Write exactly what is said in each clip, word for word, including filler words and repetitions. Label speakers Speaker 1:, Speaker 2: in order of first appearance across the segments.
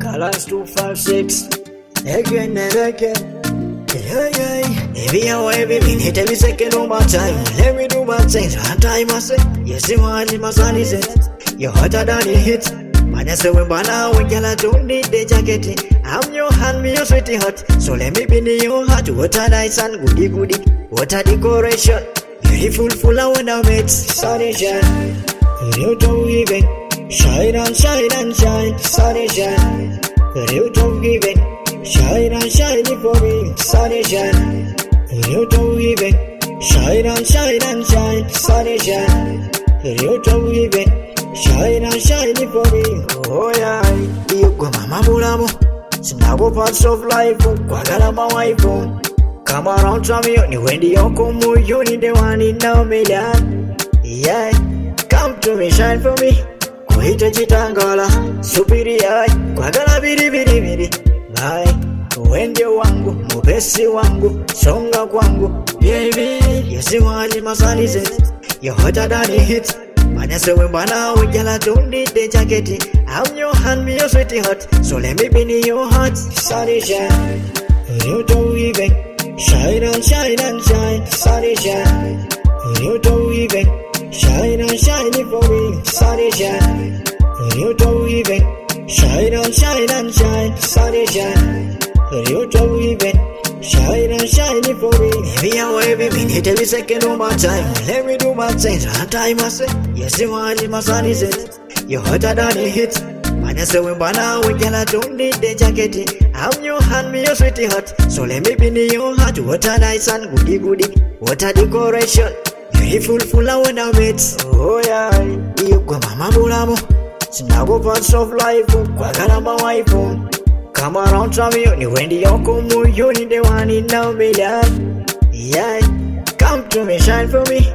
Speaker 1: Colors two five six. Again and again. Yeah, yeah. Every hour, every minute, every second of my time. Let me do my things. One time I say, yes, you want it, my son is it. You're hotter than the hit. Man, I say, when Bana, when y'all don't need the jacket. I'm your hand, me your sweetie hot. So let me be in your heart. What a nice and goody goody. What a decoration. Beautiful, full of when I met. Sunny shine. You don't even. Shine and shine and shine. Sunny shine. You don't even. Shine and shine for me, sunny shine. You don't even. Shine and shine and shine, sunny shine. You don't even. Shine and shine for me. Oh yeah, you go mama bulamo. Sinabo parts of life, kwagala my wife. Come around to me, you when the yokomu, you need the one in now million. Yeah, come to me, shine for me. Kuhita chitangala, superior, kwagala biri biri biri. Bye. Wende wangu, mupesi wangu, songa kwangu. Baby, yesi wali masani set. You're hotter than the hit. Man, I say when Bana, when y'all don't need the jacket. I'm your hand, me your sweetie hot. So let me be in your heart. Sunny shine. You don't even. Shine and shine and shine. Sunny shine. You don't even. Shine and shine for me. Sunny shine. You don't even. Shine and shine and shine, sunny shine. You don't even. Shine and shine for me. Every hour, every minute, every second of my time. Let me do my things. One time I say, yes, you want it, my son is it. You're hotter than the hit. Man, I say when Bana, when y'all don't need the jacket. I'm your hand, me your sweetie hot. So let me be in your heart. What a nice and goody goody. What a decoration. Beautiful, full of when I met. Oh yeah, you go mama bulamo. Sinabo parts of life, kwagala my wife. Come around to me, you when the yokomu, you need the one in now million. Yeah, come to me, shine for me.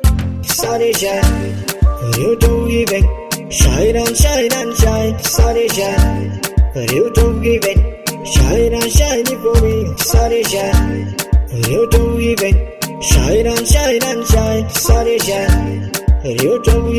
Speaker 1: Sunny shine. You don't even. Shine and shine and shine, sunny shine. You don't even. Shine and shine for me, sunny shine. You don't even. Shine and shine and shine, sunny shine. You don't